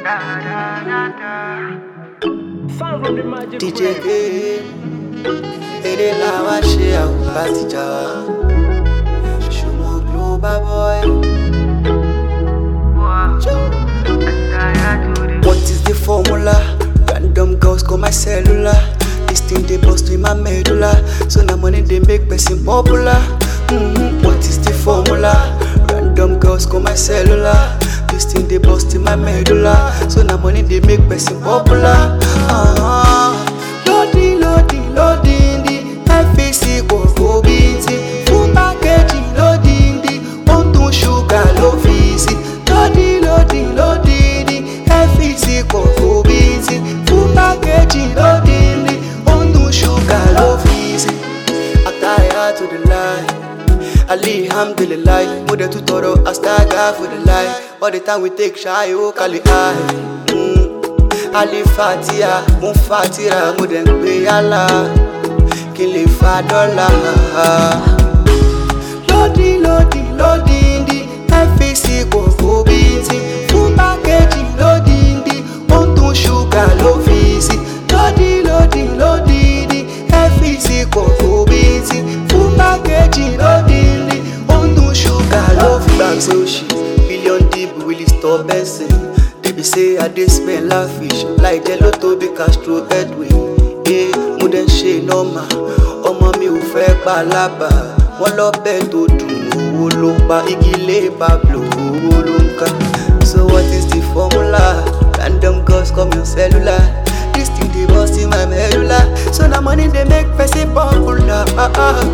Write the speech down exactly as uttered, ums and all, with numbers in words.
D J K, ele la wa ṣe àwọn batija. Ṣùgbọ́n global boy. What is the formula? Random girls call my cellular. This thing they bust in my medulla. So now money they make person popular. Mm-hmm. What is the formula? Random girls call my cellular. This thing they bust in my medulla. So now money they make person popular. Uh-huh. Loading, loading, loading the F A C go go busy. Full packaging, loading the on to sugar low fizzy. Loading, loading, loading the F A C go go busy. Full packaging, loading the on to sugar low fizzy. I tired to the line. Alhamdulillah, mother to toro, I start for the life. All the time we take shy, oh, Kali I. Ali Fatia, Mon Fatira, Moden Payala, Kili Fadola. Loading, loading, loading, the F A C go go busy. Full packaging, loading, the on to sugar low fizzy. Loading, loading, loading, the F A C go go busy. Full packaging, loading, the on to sugar low fizzy. Billion deep will stop person. They be say I dey spend lavish like Jello to be Castro Edwin. Eh, mo den ṣe normal. Ọmọ mi ò fẹ́ palaba. Wọ́n lọ bẹ́ẹ̀ tó dùn owó ló pa igi lé Pablo owó ló ń ká. So what is the formula? Random girls come your cellular. This thing dey bust in my medulla. So na money dey make person popular. Ah, ah.